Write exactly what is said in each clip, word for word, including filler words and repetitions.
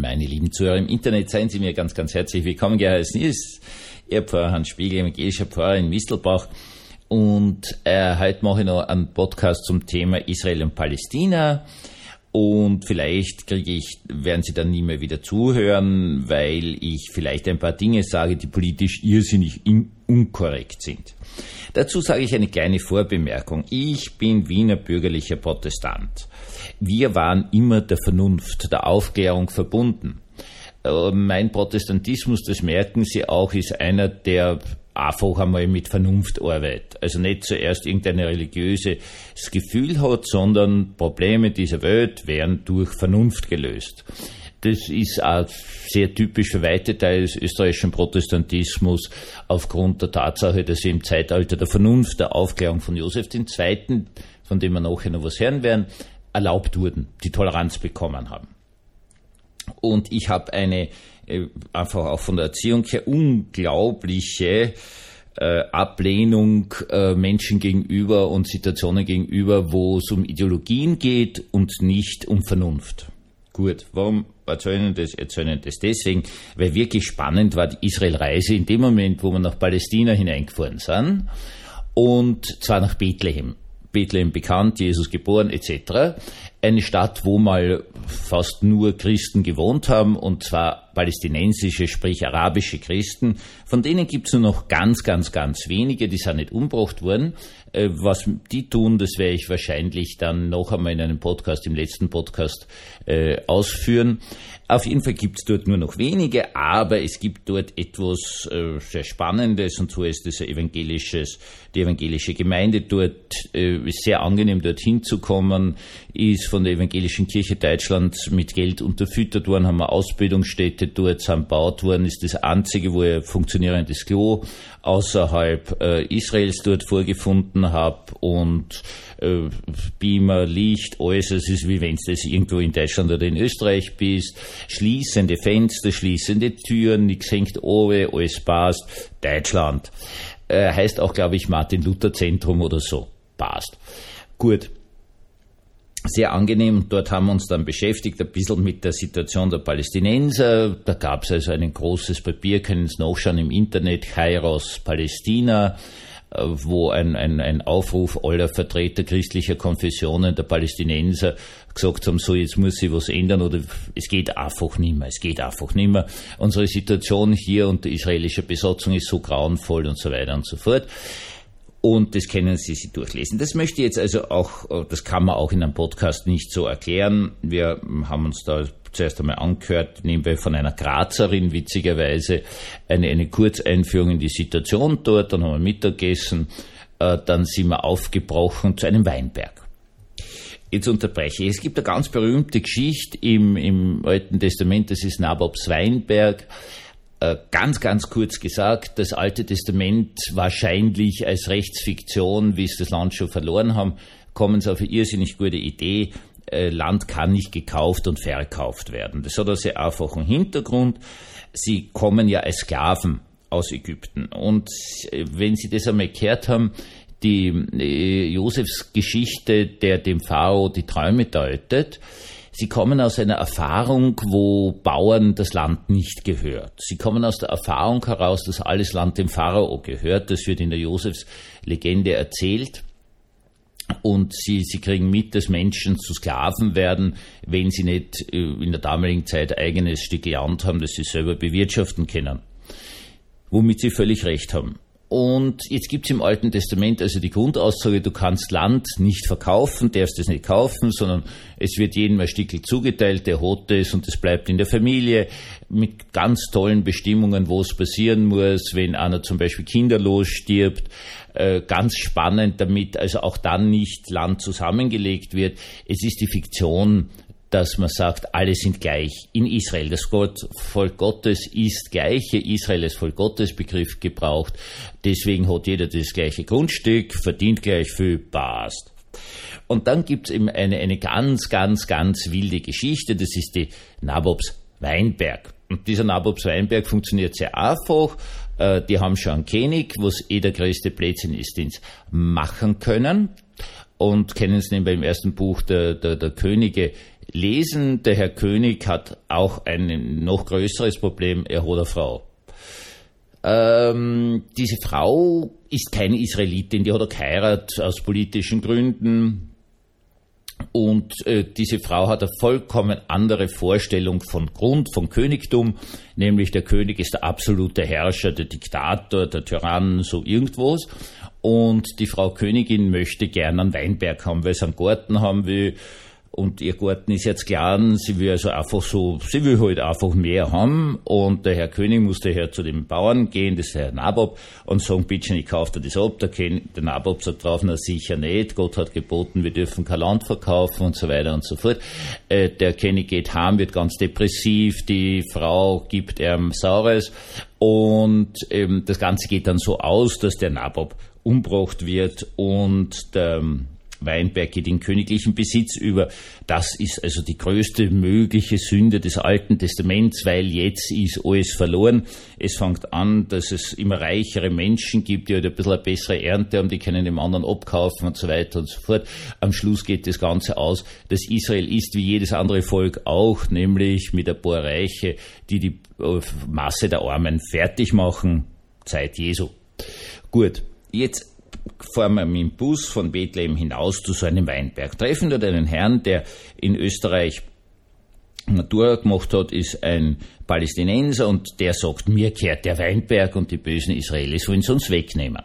meine lieben Zuhörer im Internet, seien Sie mir ganz, ganz herzlich willkommen geheißen. Hier ist Ihr Pfarrer Hans Spiegel, evangelischer Pfarrer in Mistelbach. Und äh, heute mache ich noch einen Podcast zum Thema Israel und Palästina. Und vielleicht kriege ich, werden Sie dann nie mehr wieder zuhören, weil ich vielleicht ein paar Dinge sage, die politisch irrsinnig unkorrekt sind. Dazu sage ich eine kleine Vorbemerkung. Ich bin Wiener bürgerlicher Protestant. Wir waren immer der Vernunft, der Aufklärung verbunden. Mein Protestantismus, das merken Sie auch, ist einer, der einfach einmal mit Vernunft arbeitet. Also nicht zuerst irgendein religiöses Gefühl hat, sondern Probleme dieser Welt werden durch Vernunft gelöst. Das ist auch sehr typisch für weite Teile des österreichischen Protestantismus aufgrund der Tatsache, dass sie im Zeitalter der Vernunft, der Aufklärung von Josef der Zweite., von dem wir nachher noch was hören werden, erlaubt wurden, die Toleranz bekommen haben. Und ich habe eine, äh, einfach auch von der Erziehung her, unglaubliche äh, Ablehnung äh, Menschen gegenüber und Situationen gegenüber, wo es um Ideologien geht und nicht um Vernunft. Gut, warum erzählen wir das? Erzählen wir das deswegen, weil wirklich spannend war die Israel-Reise in dem Moment, wo wir nach Palästina hineingefahren sind, und zwar nach Bethlehem. Bethlehem bekannt, Jesus geboren et cetera. Eine Stadt, wo mal fast nur Christen gewohnt haben, und zwar palästinensische, sprich arabische Christen. Von denen gibt es nur noch ganz, ganz, ganz wenige, die sind nicht umgebracht worden. Was die tun, das werde ich wahrscheinlich dann noch einmal in einem Podcast, im letzten Podcast, äh, ausführen. Auf jeden Fall gibt es dort nur noch wenige, aber es gibt dort etwas äh, sehr Spannendes, und so ist das ein evangelisches, die evangelische Gemeinde dort, äh, ist sehr angenehm, dorthin zu kommen, ist von der evangelischen Kirche Deutschlands mit Geld unterfüttert worden, haben wir Ausbildungsstätte dort, sind gebaut worden, ist das einzige, wo ich ein funktionierendes Klo außerhalb äh, Israels dort vorgefunden habe, und äh, Beamer, Licht, alles, es ist wie wenn du das irgendwo in Deutschland oder in Österreich bist, schließende Fenster, schließende Türen, nichts hängt oben, alles passt, Deutschland. Äh, heißt auch, glaube ich, Martin-Luther-Zentrum oder so, passt. Gut. Sehr angenehm, dort haben wir uns dann beschäftigt, ein bisschen mit der Situation der Palästinenser. Da gab es also ein großes Papier, können Sie nachschauen im Internet, Kairos Palästina, wo ein, ein, ein Aufruf aller Vertreter christlicher Konfessionen der Palästinenser gesagt haben, so, jetzt muss sich was ändern, oder es geht einfach nicht mehr, es geht einfach nicht mehr. Unsere Situation hier unter israelischer Besatzung ist so grauenvoll und so weiter und so fort. Und das können Sie sich durchlesen. Das möchte ich jetzt also auch, das kann man auch in einem Podcast nicht so erklären. Wir haben uns da zuerst einmal angehört, nebenbei von einer Grazerin, witzigerweise, eine, eine Kurzeinführung in die Situation dort, dann haben wir Mittag gegessen, äh, dann sind wir aufgebrochen zu einem Weinberg. Jetzt unterbreche ich. Es gibt eine ganz berühmte Geschichte im, im Alten Testament, das ist Nabobs Weinberg. Ganz, ganz kurz gesagt, das Alte Testament wahrscheinlich als Rechtsfiktion, wie es das Land schon verloren haben, kommen sie auf eine irrsinnig gute Idee, Land kann nicht gekauft und verkauft werden. Das hat einen sehr einfachen Hintergrund. Sie kommen ja als Sklaven aus Ägypten. Und wenn Sie das einmal gehört haben, die Josefs Geschichte, der dem Pharao die Träume deutet, Sie kommen aus einer Erfahrung, wo Bauern das Land nicht gehört. Sie kommen aus der Erfahrung heraus, dass alles Land dem Pharao gehört. Das wird in der Josefs Legende erzählt. Und sie, sie kriegen mit, dass Menschen zu Sklaven werden, wenn sie nicht in der damaligen Zeit ein eigenes Stück Land haben, das sie selber bewirtschaften können. Womit sie völlig recht haben. Und jetzt gibt es im Alten Testament also die Grundaussage, du kannst Land nicht verkaufen, darfst es nicht kaufen, sondern es wird jedem ein Stückel zugeteilt, der hat es, und es bleibt in der Familie, mit ganz tollen Bestimmungen, wo es passieren muss, wenn einer zum Beispiel kinderlos stirbt. Äh, ganz spannend, damit also auch dann nicht Land zusammengelegt wird. Es ist die Fiktion, dass man sagt, alle sind gleich in Israel. Das Gott, Volk Gottes ist gleich. Israel als Volk Gottes Begriff gebraucht. Deswegen hat jeder das gleiche Grundstück, verdient gleich viel, passt. Und dann gibt es eben eine, eine ganz, ganz, ganz wilde Geschichte. Das ist die Nabobs Weinberg. Und dieser Nabobs Weinberg funktioniert sehr einfach. Äh, die haben schon einen König, was eh der größte Blödsinn ist, den sie machen können. Und kennen Sie nebenbei im ersten Buch der, der, der Könige lesen, der Herr König hat auch ein noch größeres Problem, er hat eine Frau. Ähm, diese Frau ist keine Israelitin, die hat er geheiratet aus politischen Gründen. Und äh, diese Frau hat eine vollkommen andere Vorstellung von Grund, von Königtum, nämlich der König ist der absolute Herrscher, der Diktator, der Tyrann, so irgendwas. Und die Frau Königin möchte gern einen Weinberg haben, weil sie einen Garten haben will. Und ihr Garten ist jetzt klein, sie will also einfach so, sie will halt einfach mehr haben. Und der Herr König muss daher zu dem Bauern gehen, das ist der Herr Nabob, und sagen, bitte, ich kaufe dir das ab. Der, der Nabob sagt drauf, na sicher nicht, Gott hat geboten, wir dürfen kein Land verkaufen und so weiter und so fort. Äh, der König geht heim, wird ganz depressiv, die Frau gibt ihm Saures. Und ähm, das Ganze geht dann so aus, dass der Nabob umgebracht wird und der Weinberg geht in königlichen Besitz über. Das ist also die größte mögliche Sünde des Alten Testaments, weil jetzt ist alles verloren. Es fängt an, dass es immer reichere Menschen gibt, die halt ein bisschen eine bessere Ernte haben, die können dem anderen abkaufen und so weiter und so fort. Am Schluss geht das Ganze aus, dass Israel ist wie jedes andere Volk auch, nämlich mit ein paar Reiche, die die Masse der Armen fertig machen. Zeit Jesu. Gut, jetzt fahren wir mit dem Bus von Bethlehem hinaus zu so einem Weinberg. Treffen dort einen Herrn, der in Österreich Matura gemacht hat, ist ein Palästinenser und der sagt, mir gehört der Weinberg und die bösen Israelis wollen es uns wegnehmen.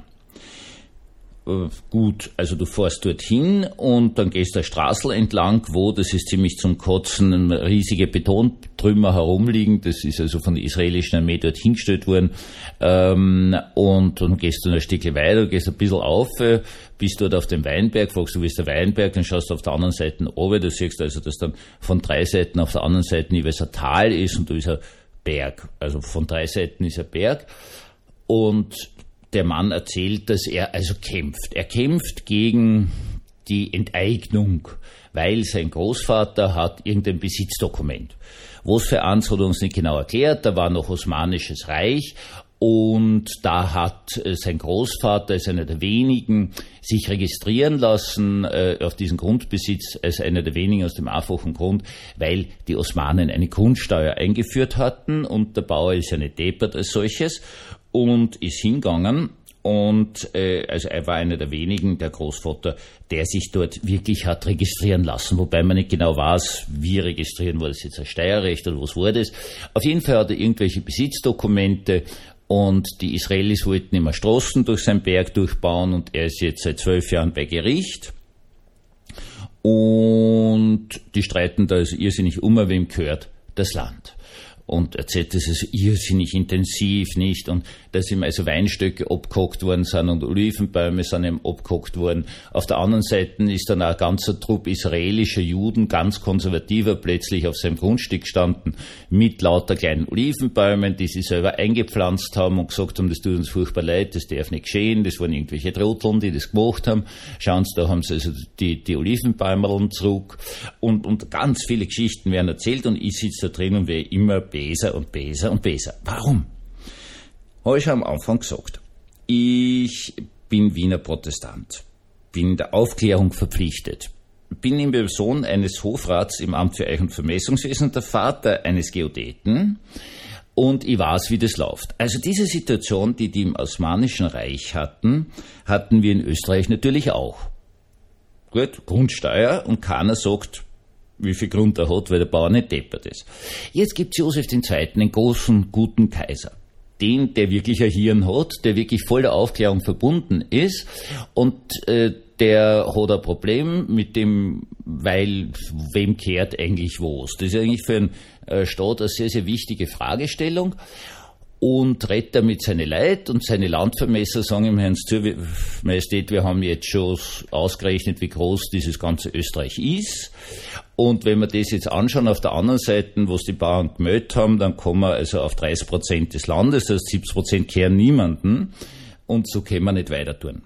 Gut, also du fährst dorthin und dann gehst du eine Straße entlang, wo, das ist ziemlich zum Kotzen, riesige Betontrümmer herumliegen, das ist also von der israelischen Armee dort hingestellt worden, ähm, und dann gehst du ein Stückchen weiter, gehst ein bisschen auf, bist dort auf dem Weinberg, fragst du, wo ist der Weinberg, dann schaust du auf der anderen Seite runter, du siehst also, dass dann von drei Seiten auf der anderen Seite jeweils ein Tal ist und da ist ein Berg, also von drei Seiten ist ein Berg und der Mann erzählt, dass er also kämpft. Er kämpft gegen die Enteignung, weil sein Großvater hat irgendein Besitzdokument. Was für eins hat er uns nicht genau erklärt, da war noch Osmanisches Reich und da hat sein Großvater, als einer der wenigen, sich registrieren lassen äh, auf diesen Grundbesitz, als einer der wenigen aus dem einfachen Grund, weil die Osmanen eine Grundsteuer eingeführt hatten und der Bauer ist ja nicht deppert als solches. Und ist hingegangen und äh, also er war einer der wenigen, der Großvater, der sich dort wirklich hat registrieren lassen, wobei man nicht genau weiß, wie registrieren, war das jetzt ein Steuerrecht oder was war das. Auf jeden Fall hat er irgendwelche Besitzdokumente und die Israelis wollten immer Straßen durch seinen Berg durchbauen und er ist jetzt seit zwölf Jahren bei Gericht und die streiten da also irrsinnig um, wem gehört das Land. Und erzählt, dass es irrsinnig intensiv, nicht? Und dass ihm also Weinstöcke abgehackt worden sind und Olivenbäume sind ihm abgehackt worden. Auf der anderen Seite ist dann auch ein ganzer Trupp israelischer Juden, ganz konservativer, plötzlich auf seinem Grundstück gestanden, mit lauter kleinen Olivenbäumen, die sie selber eingepflanzt haben und gesagt haben, das tut uns furchtbar leid, das darf nicht geschehen, das waren irgendwelche Trotteln, die das gemacht haben. Schauen Sie, da haben sie also die, die Olivenbäume zurück. Und, und ganz viele Geschichten werden erzählt und ich sitze da drin und werde immer besser und besser und besser. Warum? Habe ich am Anfang gesagt. Ich bin Wiener Protestant, bin der Aufklärung verpflichtet, bin in Person eines Hofrats im Amt für Eich- und Vermessungswesen, der Vater eines Geodäten und ich weiß, wie das läuft. Also diese Situation, die die im Osmanischen Reich hatten, hatten wir in Österreich natürlich auch. Gut, Grundsteuer und keiner sagt, wie viel Grund er hat, weil der Bauer nicht deppert ist. Jetzt gibt's Josef der Zweite., einen großen, guten Kaiser. Den, der wirklich ein Hirn hat, der wirklich voll der Aufklärung verbunden ist und äh, der hat ein Problem mit dem, weil wem kehrt eigentlich was? Das ist eigentlich für einen äh, Staat eine sehr, sehr wichtige Fragestellung. Und redet er mit seinen Leuten und seine Landvermesser sagen ihm, Herrn zu, Majestät, wir haben jetzt schon ausgerechnet, wie groß dieses ganze Österreich ist. Und wenn wir das jetzt anschauen, auf der anderen Seite, was die Bauern gemeldet haben, dann kommen wir also auf dreißig Prozent des Landes, das heißt siebzig Prozent kehren niemanden. Und so können wir nicht weiter tun.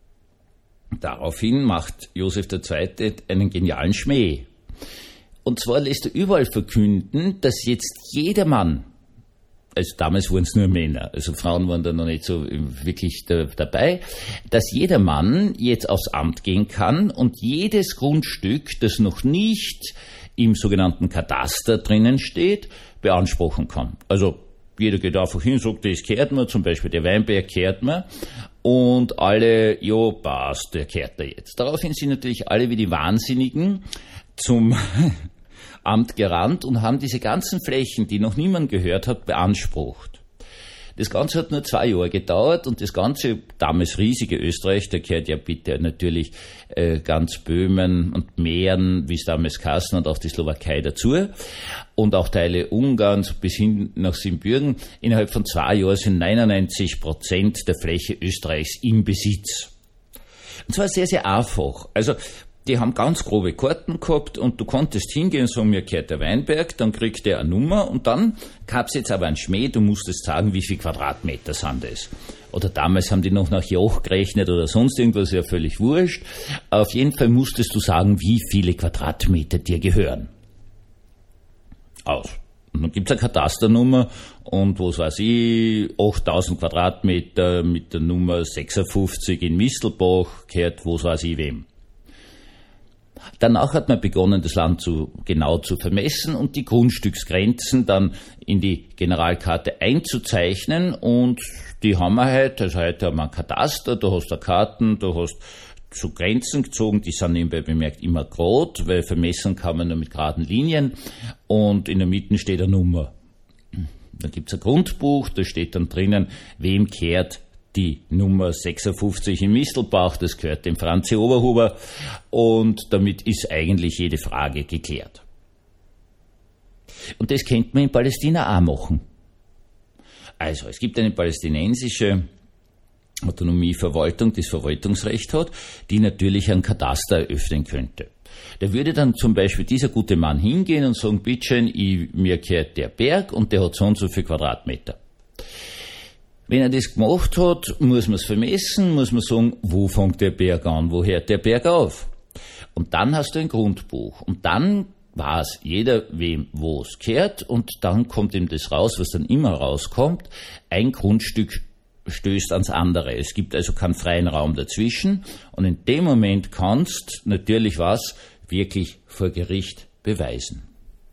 Daraufhin macht Josef der Zweite einen genialen Schmäh. Und zwar lässt er überall verkünden, dass jetzt jeder Mann, also damals waren es nur Männer, also Frauen waren da noch nicht so wirklich da, dabei, dass jeder Mann jetzt aufs Amt gehen kann und jedes Grundstück, das noch nicht im sogenannten Kataster drinnen steht, beanspruchen kann. Also jeder geht einfach hin und sagt, das kehrt mir, zum Beispiel der Weinberg kehrt mir, und alle, ja, passt, der kehrt da jetzt. Daraufhin sind natürlich alle wie die Wahnsinnigen zum Amt gerannt und haben diese ganzen Flächen, die noch niemand gehört hat, beansprucht. Das Ganze hat nur zwei Jahre gedauert und das ganze damals riesige Österreich, da gehört ja bitte natürlich äh, ganz Böhmen und Mähren, wie es damals geheißen hat, auch die Slowakei dazu und auch Teile Ungarns bis hin nach Siebenbürgen. Innerhalb von zwei Jahren sind neunundneunzig Prozent der Fläche Österreichs im Besitz. Und zwar sehr, sehr einfach. Also die haben ganz grobe Karten gehabt und du konntest hingehen und sagen, mir gehört der Weinberg, dann kriegt der eine Nummer und dann gab's jetzt aber einen Schmäh, du musstest sagen, wie viel Quadratmeter sind das. Oder damals haben die noch nach Joch gerechnet oder sonst irgendwas, ja völlig wurscht. Auf jeden Fall musstest du sagen, wie viele Quadratmeter dir gehören. Aus. Und dann gibt's eine Katasternummer und was weiß ich, achttausend Quadratmeter mit der Nummer sechsundfünfzig in Mistelbach gehört was weiß ich wem. Danach hat man begonnen, das Land zu, genau zu vermessen und die Grundstücksgrenzen dann in die Generalkarte einzuzeichnen und die haben wir heute, also heute haben wir ein Kataster, da hast du Karten, da hast so Grenzen gezogen, die sind nebenbei bemerkt immer gerade, weil vermessen kann man nur mit geraden Linien und in der Mitte steht eine Nummer. Dann gibt's ein Grundbuch, da steht dann drinnen, wem kehrt die Nummer sechsundfünfzig in Mistelbach, das gehört dem Franzi Oberhuber und damit ist eigentlich jede Frage geklärt. Und das könnte man in Palästina auch machen. Also, es gibt eine palästinensische Autonomieverwaltung, die das Verwaltungsrecht hat, die natürlich einen Kataster eröffnen könnte. Da würde dann zum Beispiel dieser gute Mann hingehen und sagen, bitteschön, ich, mir gehört der Berg und der hat so und so viel Quadratmeter. Wenn er das gemacht hat, muss man es vermessen, muss man sagen, wo fängt der Berg an, wo hört der Berg auf? Und dann hast du ein Grundbuch. Und dann weiß jeder, wem wo es gehört, und dann kommt ihm das raus, was dann immer rauskommt. Ein Grundstück stößt ans andere. Es gibt also keinen freien Raum dazwischen. Und in dem Moment kannst natürlich was wirklich vor Gericht beweisen.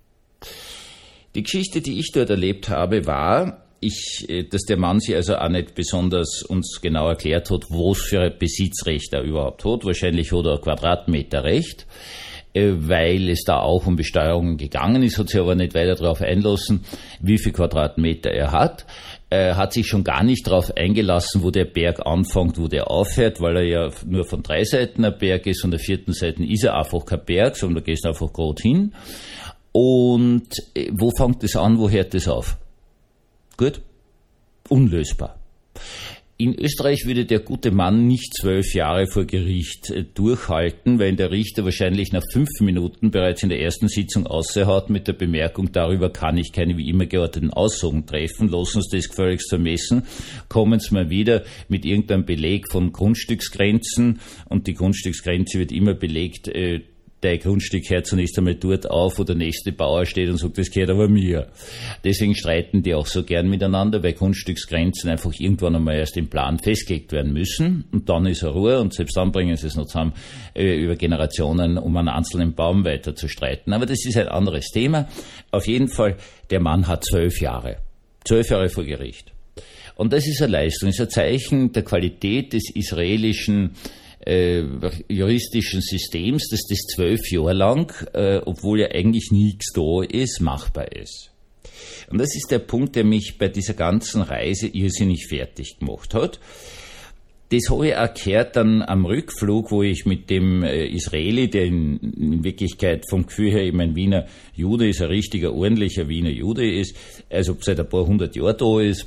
Die Geschichte, die ich dort erlebt habe, war, Ich, dass der Mann sich also auch nicht besonders uns genau erklärt hat, was für ein Besitzrecht er überhaupt hat. Wahrscheinlich hat er ein Quadratmeterrecht, weil es da auch um Besteuerungen gegangen ist, hat sich aber nicht weiter darauf einlassen, wie viel Quadratmeter er hat. Er hat sich schon gar nicht darauf eingelassen, wo der Berg anfängt, wo der aufhört, weil er ja nur von drei Seiten ein Berg ist, und der vierten Seite ist er einfach kein Berg, sondern da gehst du einfach gerade hin. Und wo fängt das an, wo hört das auf? Gut, unlösbar. In Österreich würde der gute Mann nicht zwölf Jahre vor Gericht durchhalten, weil der Richter wahrscheinlich nach fünf Minuten bereits in der ersten Sitzung aushaut mit der Bemerkung, darüber kann ich keine wie immer geordneten Aussagen treffen, lassen Sie das gefälligst vermessen, kommen Sie mal wieder mit irgendeinem Beleg von Grundstücksgrenzen, und die Grundstücksgrenze wird immer belegt, äh, dein Grundstück hört zunächst einmal dort auf, wo der nächste Bauer steht und sagt, das gehört aber mir. Deswegen streiten die auch so gern miteinander, weil Grundstücksgrenzen einfach irgendwann einmal erst im Plan festgelegt werden müssen, und dann ist er Ruhe, und selbst dann bringen sie es noch zusammen, äh, über Generationen, um einen einzelnen Baum weiter zu streiten. Aber das ist ein anderes Thema. Auf jeden Fall, der Mann hat zwölf Jahre. Zwölf Jahre vor Gericht. Und das ist eine Leistung, das ist ein Zeichen der Qualität des israelischen Äh, juristischen Systems, dass das zwölf Jahre lang, äh, obwohl ja eigentlich nichts da ist, machbar ist. Und das ist der Punkt, der mich bei dieser ganzen Reise irrsinnig fertig gemacht hat. Das habe ich auch gehört dann am Rückflug, wo ich mit dem äh, Israeli, der in, in Wirklichkeit vom Gefühl her eben ein Wiener Jude ist, ein richtiger, ordentlicher Wiener Jude ist, also seit ein paar hundert Jahren da ist,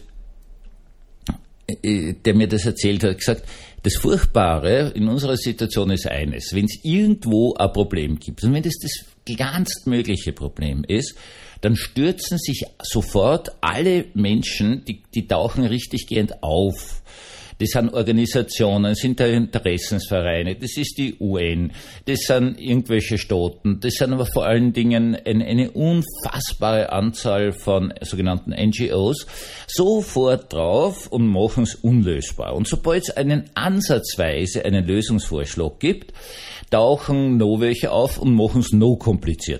äh, der mir das erzählt hat, gesagt, das Furchtbare in unserer Situation ist eines: Wenn es irgendwo ein Problem gibt, und wenn das das kleinstmögliche Problem ist, dann stürzen sich sofort alle Menschen, die, die tauchen richtiggehend auf. Das sind Organisationen, das sind Interessensvereine, das ist die U N, das sind irgendwelche Staaten, das sind aber vor allen Dingen eine, eine unfassbare Anzahl von sogenannten N G Os, sofort drauf und machen es unlösbar. Und sobald es einen ansatzweise einen Lösungsvorschlag gibt, tauchen noch welche auf und machen es noch komplizierter.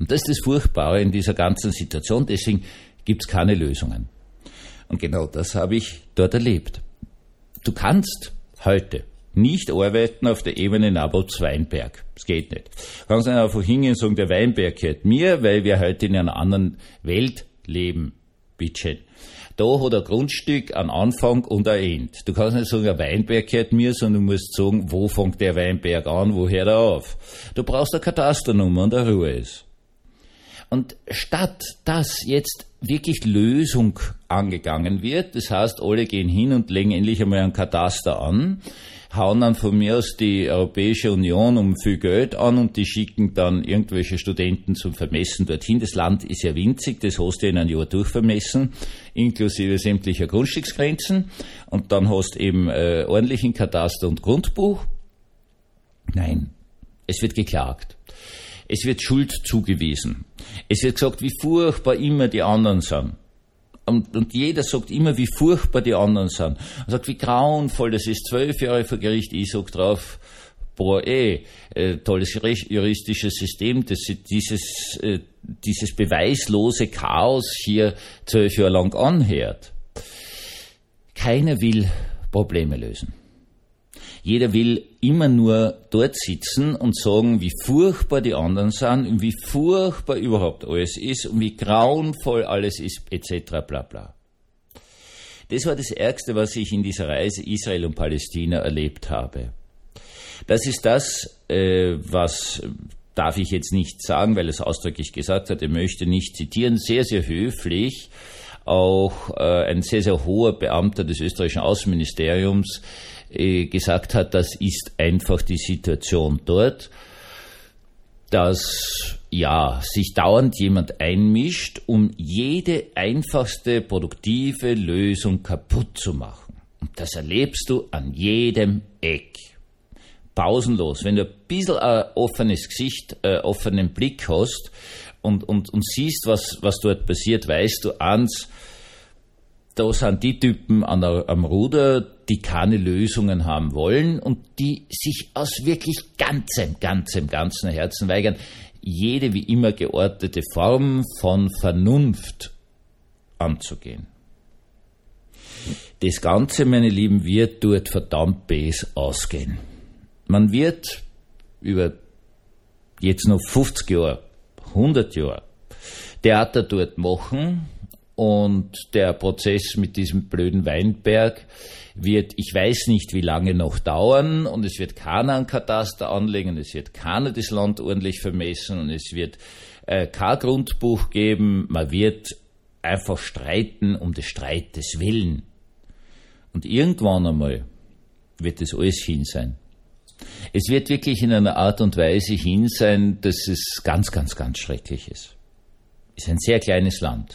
Und das ist das Furchtbare in dieser ganzen Situation, deswegen gibt es keine Lösungen. Und genau das habe ich dort erlebt. Du kannst heute nicht arbeiten auf der Ebene Naboths-Weinberg. Das geht nicht. Du kannst nicht einfach hingehen und sagen, der Weinberg gehört mir, weil wir heute in einer anderen Welt leben. Bitte. Da hat ein Grundstück einen Anfang und ein Ende. Du kannst nicht sagen, ein Weinberg gehört mir, sondern du musst sagen, wo fängt der Weinberg an, wo hört er auf. Du brauchst eine Katasternummer und eine Ruhe ist. Und statt dass jetzt wirklich Lösung angegangen wird, das heißt, alle gehen hin und legen endlich einmal einen Kataster an, hauen dann von mir aus die Europäische Union um viel Geld an und die schicken dann irgendwelche Studenten zum Vermessen dorthin. Das Land ist ja winzig, das hast du in einem Jahr durchvermessen, inklusive sämtlicher Grundstücksgrenzen. Und dann hast du eben äh, ordentlichen Kataster und Grundbuch. Nein, es wird geklagt. Es wird Schuld zugewiesen. Es wird gesagt, wie furchtbar immer die anderen sind. Und, und jeder sagt immer, wie furchtbar die anderen sind. Er sagt, wie grauenvoll das ist. Zwölf Jahre vor Gericht, ich sag drauf, boah, eh, äh, tolles juristisches System, das dieses, äh, dieses beweislose Chaos hier zwölf Jahre lang anhört. Keiner will Probleme lösen. Jeder will immer nur dort sitzen und sagen, wie furchtbar die anderen sind und wie furchtbar überhaupt alles ist und wie grauenvoll alles ist, et cetera bla bla. Das war das Ärgste, was ich in dieser Reise Israel und Palästina erlebt habe. Das ist das, äh, was darf ich jetzt nicht sagen, weil es ausdrücklich gesagt hat, er möchte nicht zitieren, sehr, sehr höflich, auch äh, ein sehr, sehr hoher Beamter des österreichischen Außenministeriums gesagt hat, das ist einfach die Situation dort, dass ja sich dauernd jemand einmischt, um jede einfachste produktive Lösung kaputt zu machen. Und das erlebst du an jedem Eck. Pausenlos. Wenn du ein bisschen ein offenes Gesicht, äh, offenen Blick hast und, und, und siehst, was, was dort passiert, weißt du eins, da sind die Typen an der, am Ruder, die keine Lösungen haben wollen und die sich aus wirklich ganzem, ganzem, ganzem Herzen weigern, jede wie immer geordnete Form von Vernunft anzugehen. Das Ganze, meine Lieben, wird dort verdammt bes ausgehen. Man wird über jetzt noch fünfzig Jahre, hundert Jahre Theater dort machen, und der Prozess mit diesem blöden Weinberg wird, ich weiß nicht wie lange noch dauern, und es wird keiner einen Kataster anlegen, es wird keiner das Land ordentlich vermessen und es wird äh, kein Grundbuch geben, man wird einfach streiten um des Streites willen. Und irgendwann einmal wird das alles hin sein. Es wird wirklich in einer Art und Weise hin sein, dass es ganz, ganz, ganz schrecklich ist. Es ist ein sehr kleines Land.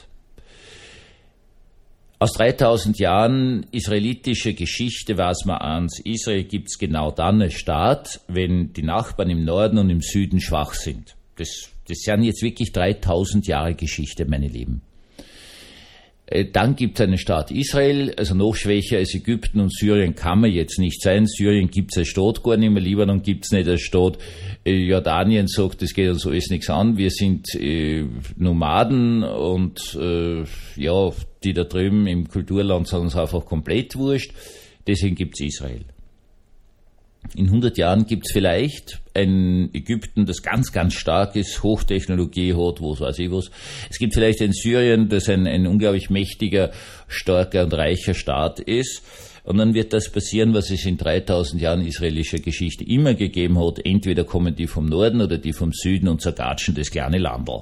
Aus dreitausend Jahren israelitische Geschichte weiß man eins, Israel gibt's genau dann als Staat, wenn die Nachbarn im Norden und im Süden schwach sind. Das, das sind jetzt wirklich dreitausend Jahre Geschichte, meine Lieben. Dann gibt es einen Staat Israel, also noch schwächer als Ägypten und Syrien kann man jetzt nicht sein. Syrien gibt es als Staat gar nicht mehr, Libanon gibt es nicht als Staat. Jordanien sagt, das geht uns alles nichts an, wir sind äh, Nomaden und äh, ja, die da drüben im Kulturland sind uns einfach komplett wurscht. Deswegen gibt es Israel. In hundert Jahren gibt es vielleicht ein Ägypten, das ganz, ganz stark ist, Hochtechnologie hat, was weiß ich was. Es gibt vielleicht ein Syrien, das ein, ein unglaublich mächtiger, starker und reicher Staat ist. Und dann wird das passieren, was es in dreitausend Jahren israelischer Geschichte immer gegeben hat. Entweder kommen die vom Norden oder die vom Süden und zergatschen das kleine Landl.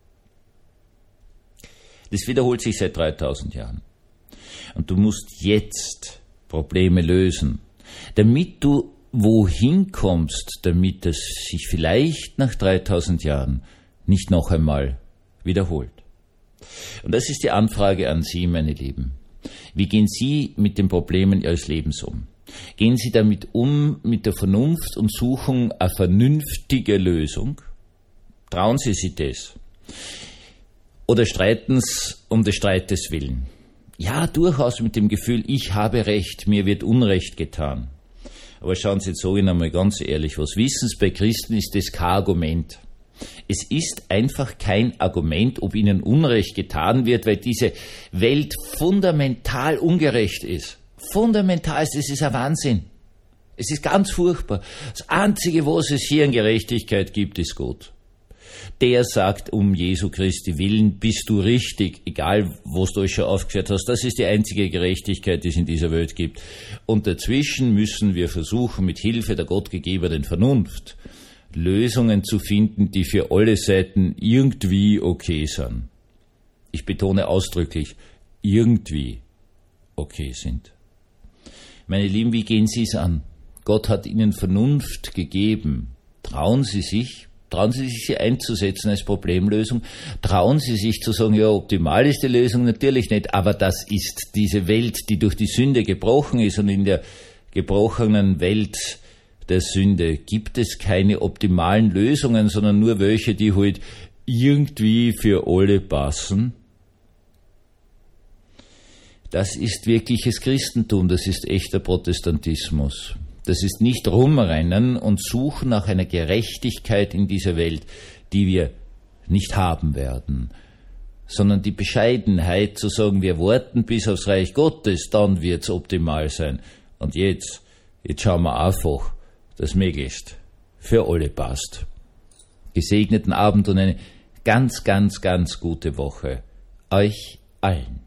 Das wiederholt sich seit dreitausend Jahren. Und du musst jetzt Probleme lösen, damit du wohin kommst, damit es sich vielleicht nach dreitausend Jahren nicht noch einmal wiederholt. Und das ist die Anfrage an Sie, meine Lieben. Wie gehen Sie mit den Problemen Ihres Lebens um? Gehen Sie damit um mit der Vernunft und suchen eine vernünftige Lösung? Trauen Sie sich das? Oder streiten Sie um des Streites willen? Ja, durchaus mit dem Gefühl, ich habe Recht, mir wird Unrecht getan. Aber schauen Sie jetzt so Ihnen einmal ganz ehrlich, was wissen Sie, bei Christen ist das kein Argument. Es ist einfach kein Argument, ob ihnen Unrecht getan wird, weil diese Welt fundamental ungerecht ist. Fundamental ist, es ist ein Wahnsinn. Es ist ganz furchtbar. Das Einzige, was es hier an Gerechtigkeit gibt, ist Gott. Der sagt, um Jesu Christi willen bist du richtig, egal was du schon aufgeführt hast. Das ist die einzige Gerechtigkeit, die es in dieser Welt gibt. Und dazwischen müssen wir versuchen, mit Hilfe der gottgegebenen Vernunft Lösungen zu finden, die für alle Seiten irgendwie okay sind. Ich betone ausdrücklich, irgendwie okay sind. Meine Lieben, wie gehen Sie es an? Gott hat Ihnen Vernunft gegeben. Trauen Sie sich, trauen Sie sich, sie einzusetzen als Problemlösung? Trauen Sie sich zu sagen, ja, optimal ist die Lösung natürlich nicht, aber das ist diese Welt, die durch die Sünde gebrochen ist, und in der gebrochenen Welt der Sünde gibt es keine optimalen Lösungen, sondern nur welche, die halt irgendwie für alle passen. Das ist wirkliches Christentum, das ist echter Protestantismus. Das ist nicht rumrennen und suchen nach einer Gerechtigkeit in dieser Welt, die wir nicht haben werden, sondern die Bescheidenheit zu sagen, wir warten bis aufs Reich Gottes, dann wird's optimal sein. Und jetzt, jetzt schauen wir einfach, dass möglichst für alle passt. Gesegneten Abend und eine ganz, ganz, ganz gute Woche euch allen.